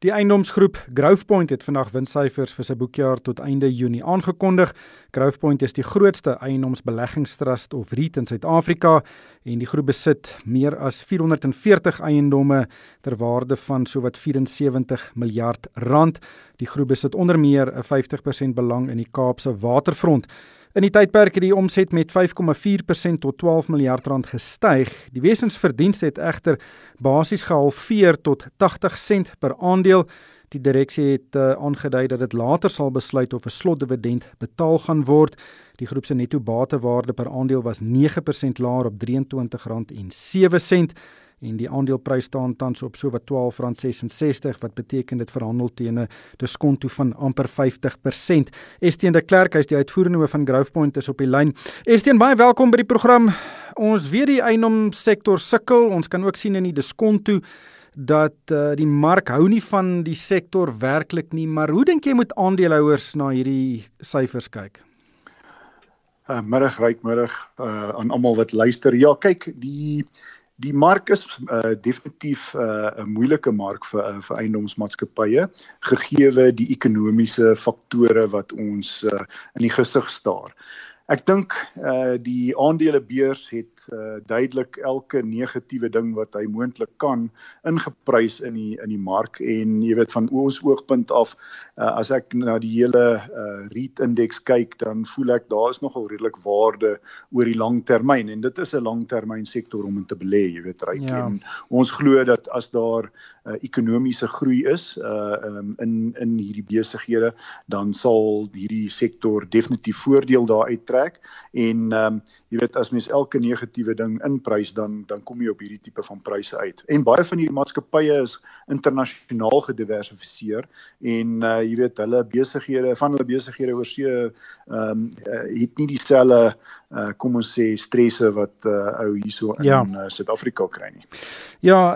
Die eiendomsgroep Growthpoint het vandag winssyfers vir sy boekjaar tot einde Junie aangekondig. Growthpoint is die grootste eiendomsbeleggingstrust of REIT in Suid-Afrika en die groep besit meer as 440 eiendomme ter waarde van sowat 74 miljard rand. Die groep besit onder meer 'n 50% belang in die Kaapse Waterfront. In die tydperk het die omset met 5,4% tot 12 miljard rand gestyg. Die wesensverdiens het egter basies gehalveer tot 80 sent per aandeel. Die direksie het aangedui dat dit later sal besluit of 'n slotdividend betaal gaan word. Die groep se netto batewaarde per aandeel was 9% laer op R23,07 en die aandeleprys staan tans op sowat R12,66 wat beteken dit verhandel teen 'n diskonto van amper 50%. Estienne de Klerk, hy is die uitvoerende hoof van Growthpoint, is op die lyn. Estienne, baie welkom by die program. Ons weet die eiendomssektor sukkel. Ons kan ook sien in die diskonto dat die mark hou nie van die sektor werklik nie, maar hoe dink jy moet aandeelhouers na hierdie syfers kyk? Middag, rykmiddag aan almal wat luister. Ja, kyk, die mark is definitief 'n moeilike mark vir eiendomsmaatskappye, gegeewe die ekonomiese faktore wat ons in die gesig staar. Ek dink die aandelebeurs het duidelik elke negatiewe ding wat hy moontlik kan ingeprys in die mark en jy weet van ons oogpunt af as ek na die hele REIT-indeks kyk, dan voel ek daar is nogal redelik waarde oor die lang termyn en dit is 'n langtermyn sektor om in te belê, jy weet ryk. Ja. En ons glo dat as daar ekonomiese groei is in hierdie besighede, dan sal hierdie sektor definitief voordeel daaruit trek en jy weet, as mens elke negatiewe ding inprys, dan kom jy op hierdie tipe van pryse uit. En baie van hierdie maatskappye is internasionaal gediversifiseer en jy weet, hulle besighede oor see het nie dieselfde kom ons sê stresse wat ou hierso in Suid-Afrika kry nie. Ja,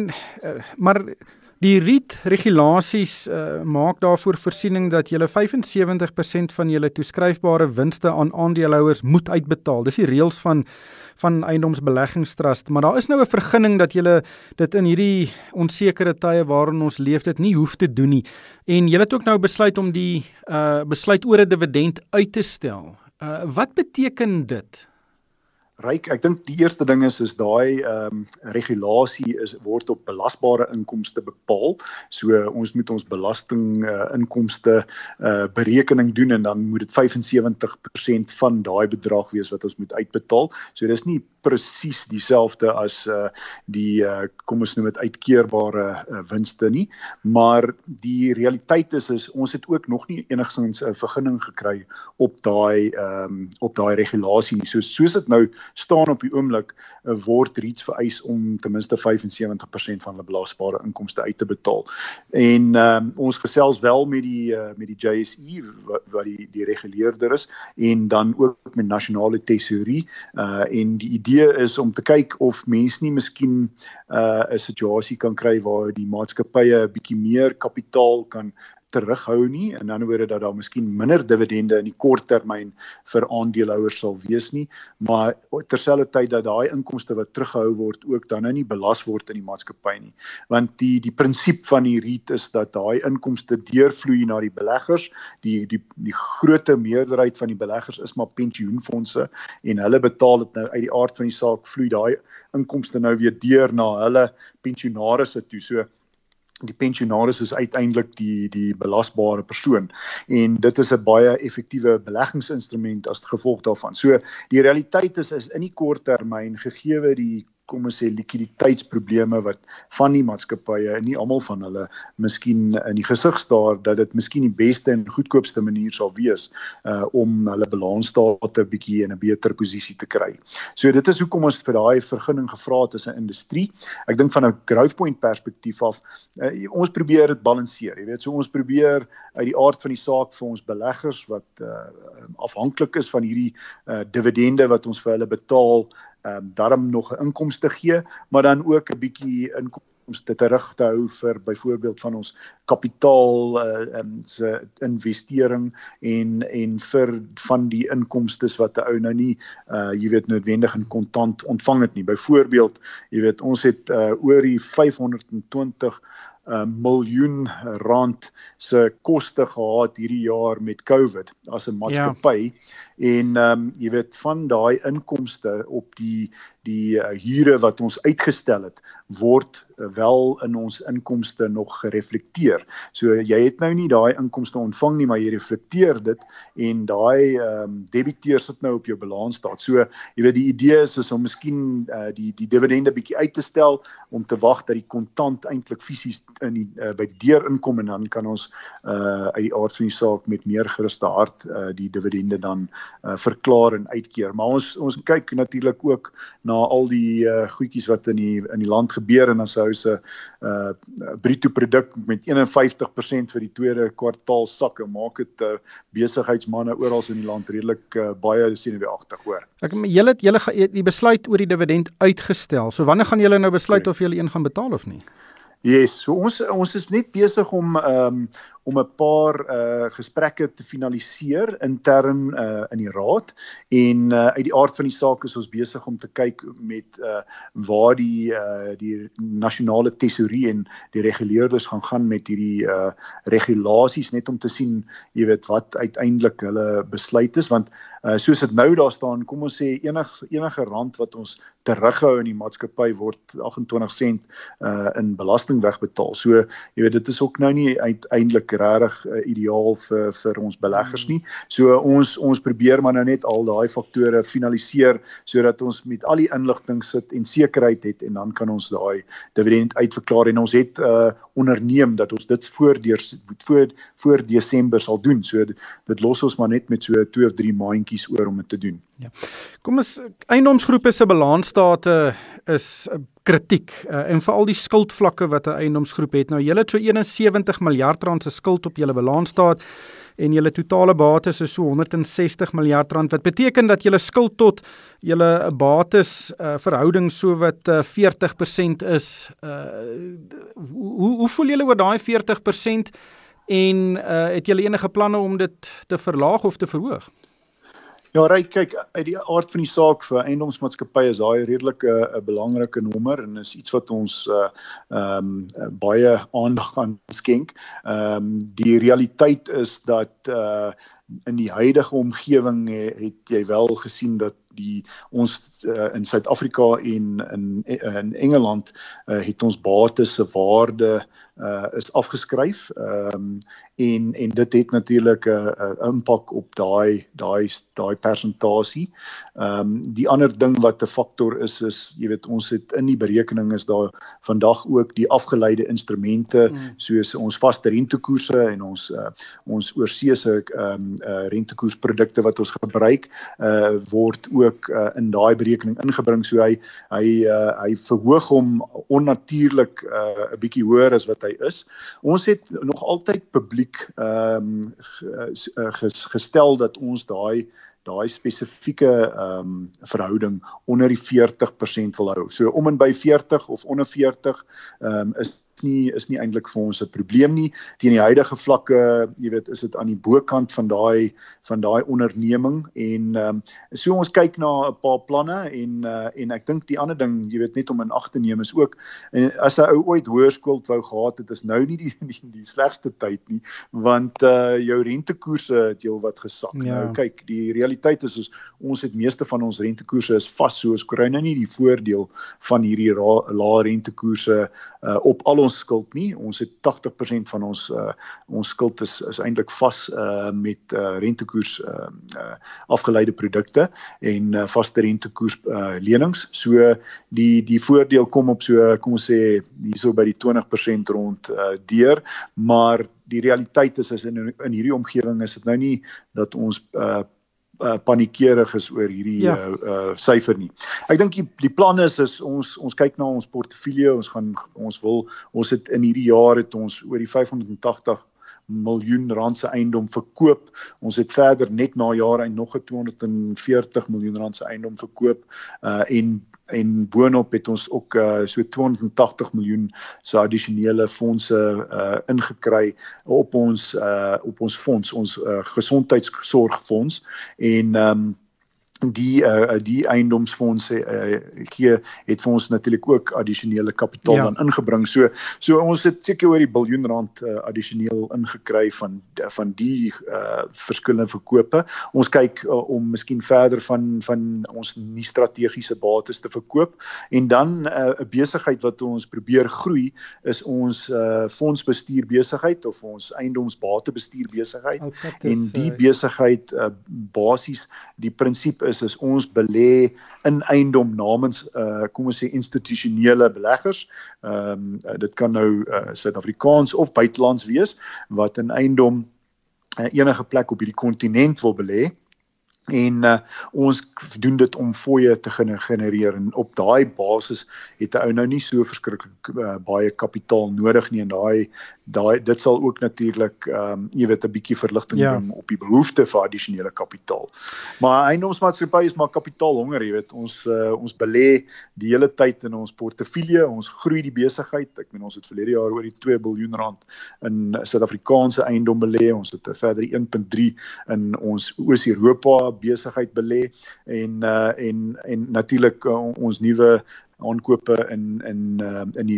maar die REIT-regulasies maak daarvoor voorsiening dat julle 75% van julle toeskryfbare winste aan aandeelhouers moet uitbetaal. Dis die reëls van eiendomsbeleggingstrust, maar daar is nou 'n vergunning dat julle dit in hierdie onsekere tye waarin ons leef dit nie hoef te doen nie. En julle het ook nou besluit om die besluit oor 'n dividend uit te stel. Wat beteken dit? Ryk, ek dink die eerste ding is daai regulasie word op belasbare inkomste bepaal. So ons moet ons belasting inkomste berekening doen en dan moet dit 75% van daai bedrag wees wat ons moet uitbetaal. So dis nie presies dieselfde as die kom ons noem dit uitkeerbare winste nie, maar die realiteit is ons het ook nog nie enigstens 'n vergunning gekry op daai regulasie nie. Soos dit nou staan op die oomblik, word REITs vereis om ten minste 75% van hulle belasbare inkomste uit te betaal. En ons gesels wel met die JSE wat die reguleerder is en dan ook met nasionale tesourie en die idee is om te kyk of mense nie miskien 'n situasie kan kry waar die maatskappye 'n bietjie meer kapitaal kan terughou nie, in ander woorde dat daar miskien minder dividende in die kort termyn vir aandeelhouers sal wees nie, maar terselfdertyd dat daai inkomste wat teruggehou word ook dan nou nie belas word in die maatskappy nie. Want die prinsip van die REIT is dat daai inkomste deurvloei na die beleggers. Die grootte meerderheid van die beleggers is maar pensioenfondse en hulle betaal dit nou uit die aard van die saak vloei daai inkomste nou weer deur na hulle pensionaarisse toe. So die pensionaris is uiteindelik die belasbare persoon en dit is 'n baie effektiewe beleggingsinstrument as gevolg daarvan. So die realiteit is in die kort termyn gegeewe die kom ons sê likwiditeitsprobleme wat van die maatskappye, nie almal van hulle miskien in die gesig staar dat dit miskien die beste en goedkoopste manier sal wees om hulle balansstate bietjie in 'n beter posisie te kry. So dit is hoekom ons vir daai vergunning gevra het as 'n industrie. Ek dink van 'n Growthpoint perspektief af, ons probeer dit balanseer, jy weet, so ons probeer uit die aard van die saak vir ons beleggers wat afhanklik is van hierdie dividende wat ons vir hulle betaal, daarom nog 'n inkomste gee, maar dan ook 'n bietjie inkomste terug te hou vir byvoorbeeld van ons kapitaal se investering en vir van die inkomstes wat 'n ou nou nie jy weet noodwendig in kontant ontvang het nie. Byvoorbeeld, jy weet ons het oor die 520 miljoen rand se koste gehad hierdie jaar met COVID as 'n maatskappy. En jy weet, van daai inkomste op die huure wat ons uitgestel het, word wel in ons inkomste nog gereflekteer. So jy het nou nie daai inkomste ontvang nie, maar jy reflekteer dit en daai debiteer sit nou op jou balansstaat. So jy weet, die idee is om miskien die dividende bietjie uit te stel om te wag dat die kontant eintlik fisies by die deur inkom, en dan kan ons uit die aard van die saak met meer geruste hart die dividende dan verklaar en uitkeer. Maar ons kyk natuurlik ook na al die goedjies wat in die land gebeur, en as hy se bruto produk met 51% vir die tweede kwartaal sak, en maak dit besigheidsmanne oral in die land redelik baie senuweeagtig, hoor. Julle die besluit oor die dividend uitgestel. So wanneer gaan julle nou besluit of julle een gaan betaal of nie? Yes, so ons is net besig om 'n paar gesprekke te finaliseer intern in die raad, en uit die aard van die saak is ons besig om te kyk met waar die nasionale tesourie en die reguleerders gaan met hierdie regulasies, net om te sien, jy weet, wat uiteindelik hulle besluit is, want soos dit nou daar staan, kom ons sê enige rand wat ons terughou in die maatskappy word 28 sent in belasting wegbetaal. So jy weet, dit is ook nou nie uiteindelik regtig ideaal vir ons beleggers nie. So ons probeer maar nou net al daai faktore finaliseer sodat ons met al die inligting sit en sekerheid het, en dan kan ons daai dividend uitverklaar, en ons het onderneem dat ons dit voor Desember sal doen. So dit los ons maar net met so 2 of 3 maandjies oor om dit te doen. Ja. Kom ons, eiendomsgroepe se balansstate is kritiek, en veral die skuldvlakke wat 'n eiendomsgroep het. Nou, julle het so 71 miljard rand se skuld op julle balansstaat, en julle totale bates is so 160 miljard rand, wat beteken dat julle skuld tot julle bates verhouding so wat 40% is. Hoe voel julle oor daai 40%, en het julle enige planne om dit te verlaag of te verhoog? Ja, kyk, uit die aard van die saak vir eiendomsmaatskappye is daai redelik 'n belangrike nommer, en is iets wat ons baie aandag aan skenk. Die realiteit is dat in die huidige omgewing het jy wel gesien dat ons in Suid-Afrika en in Engeland het ons bates se waarde is afgeskryf, en dit het natuurlik 'n impak op daai persentasie. Die ander ding wat 'n faktor is jy weet, ons het in die berekening is daar vandag ook die afgeleide instrumente, soos ons vaste rentekoerse en ons oorseese rentekoersprodukte wat ons gebruik, word ook in daai berekening ingebring. So hy verhoog hom onnatuurlik 'n bietjie hoër as wat hy is. Ons het nog altyd publiek gestel dat ons daai spesifieke verhouding onder die 40% wil hou. So om en by 40 of onder 40 is nie eintlik vir ons 'n probleem nie. Teen die huidige vlakke, jy weet, is dit aan die bokant van daai onderneming, en so ons kyk na 'n paar planne, en ek dink die ander ding, jy weet, net om in ag te neem is ook, en as 'n ou ooit hoërskuld wou gehad het, is nou nie die slegste tyd nie, want jou rentekoerse het heelwat gesak. Ja. Nou kyk, die realiteit is ons het meeste van ons rentekoerse is vas, so ons kry nou nie die voordeel van hierdie lae rentekoerse op al ons skuld nie. Ons het 80% van ons skuld is eintlik vas met rentekoers afgeleide produkte en vaste rentekoers lenings. So die voordeel kom op so, kom ons sê, hierso by die 20% rond deur, maar die realiteit is in hierdie omgewing is dit nou nie dat ons paniekerig is oor hierdie syfer nie. Ek dink die plan is ons kyk na ons portefeulje, ons het in hierdie jaar het ons oor die 580 miljoen rand se eiendom verkoop. Ons het verder net na jare nog 'n 240 miljoen rand se eiendom verkoop en boonop het ons ook so 280 miljoen se addisionele fondse ingekry op ons fonds, ons gesondheidsorgfonds, en die eiendomsfondse het vir ons natuurlik ook addisionele kapitaal dan ingebring. So ons het seker oor die biljoen rand addisioneel ingekry van die verskillende verkope. Ons kyk om miskien verder van ons nie strategiese bates te verkoop, en dan 'n besigheid wat ons probeer groei is ons fondsbestuur besigheid of ons eiendomsbatebestuur besigheid, en die besigheid basies die prinsip is ons belê in eiendom namens kom ons sê institusionele beleggers. Dit kan nou Suid-Afrikaans of buitelands wees wat in eiendom enige plek op hierdie kontinent wil belê. En ons doen dit om fooie te genereer, en op daai basis het 'n ou nou nie so verskriklik baie kapitaal nodig nie, en dit sal ook natuurlik jy weet 'n bietjie verligting bring op die behoefte vir addisionele kapitaal. Maar eiendomsmaatskappy is maar kapitaalhonger, jy weet, ons belê die hele tyd in ons portefeulje, ons groei die besigheid. Ek meen ons het verlede jaar oor die 2 biljoen rand in Suid-Afrikaanse eiendom belê, ons het 'n verdere 1.3 in ons Oos-Europa besigheid belê, en natuurlik ons nuwe aankope in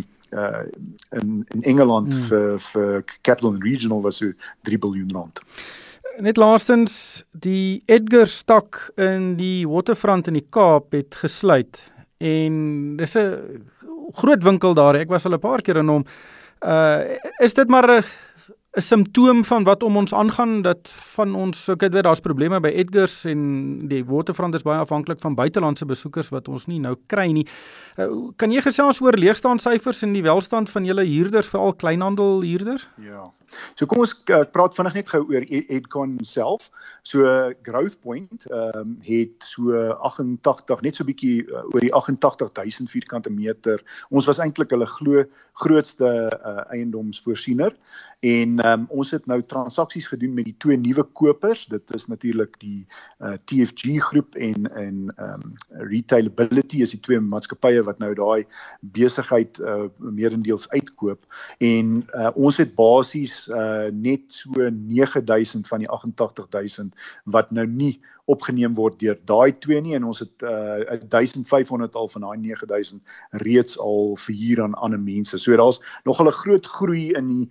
Engeland vir Capital & Regional was so 3 biljoen rand. Net laastens, die Edgar stak in die Waterfront in die Kaap het gesluit, en dis 'n groot winkel daar. Ek was al 'n paar keer in hom. Is dit maar 'n simptoom van wat om ons aangaan, dat van ons, ek weet daar's probleme by Edgars, en die Waterfront is baie afhanklik van buitelandse besoekers wat ons nie nou kry nie. Kan jy gesels oor leegstaansyfers en die welstand van julle huurders, veral kleinhandel huurders? Ja. So kom ons praat vinnig net gou oor Edcon self. So Growthpoint het so 88, net so bietjie oor die 88,000 vierkante meter. Ons was eintlik hulle grootste eiendomsvoorsiener, en ons het nou transaksies gedoen met die 2 nuwe kopers. Dit is natuurlik die TFG groep en Retailability is die 2 maatskappye wat nou daai besigheid meerendeels uitkoop, en ons het basies net so 9,000 van die 88,000 wat nou nie opgeneem word deur daai 2 nie, en ons het 1,500 al van daai 9,000 reeds al verhuur aan ander mense. So daar's nog 'n groot groei in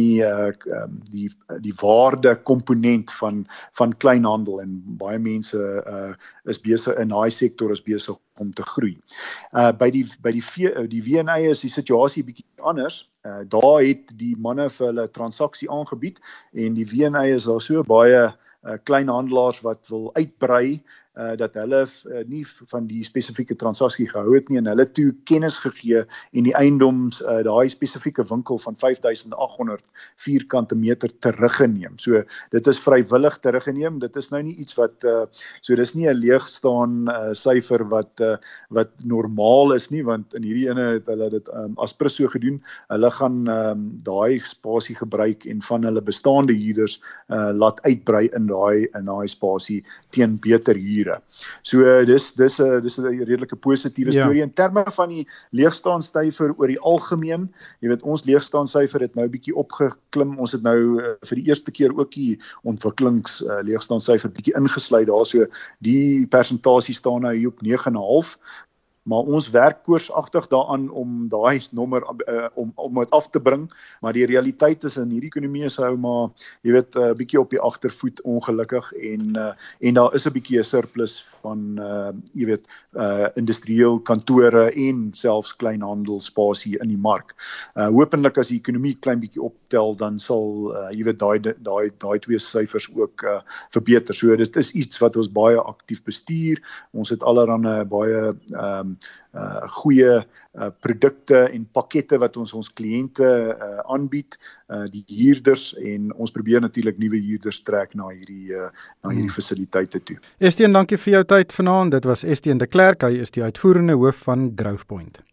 die waarde komponent van kleinhandel, en baie mense is besig in daai sektor is besig om te groei. By die V&A is die situasie bietjie anders. Daar het die manne vir hulle transaksie aangebied, en die V&A is daar so baie kleinhandelaars wat wil uitbrei, dat hulle nie van die spesifieke transaksie gehou het nie, en hulle toe kennis gegee en die eiendoms, daai spesifieke winkel van 5,800 vierkante meter teruggeneem. So dit is vrywillig teruggeneem. Dit is nou nie iets wat so dis nie 'n leegstaan syfer wat normaal is nie, want in hierdie ene het hulle dit aspres so gedoen. Hulle gaan daai spasie gebruik en van hulle bestaande huurders laat uitbrei in daai spasie teen beter huur. So dis 'n redelike positiewe storie in terme van die leegstaansyfer oor die algemeen. Jy weet, ons leegstaansyfer het nou bietjie opgeklim. Ons het nou vir die eerste keer ook die ontwikkelings leegstaansyfer bietjie ingesluit daar. So die persentasie staan nou hier op 9,5. Maar ons werk koorsagtig daaraan om daai nommer om dit af te bring, maar die realiteit is in hierdie ekonomie is hou maar jy weet 'n bietjie op die agtervoet ongelukkig, en daar is 'n bietjie 'n surplus van jy weet industrieel kantore en selfs kleinhandelspasie in die mark. Hopelik as die ekonomie klein bietjie optel, dan sal jy weet daai 2 syfers ook verbeter. So dit is iets wat ons baie aktief bestuur. Ons het allerhande baie goeie produkte en pakkette wat ons kliënte aanbied, die huurders, en ons probeer natuurlik nuwe huurders trek na hierdie fasiliteite toe. Estienne, dankie vir jou tyd vanaand. Dit was Estienne de Klerk, hy is die uitvoerende hoof van Growthpoint.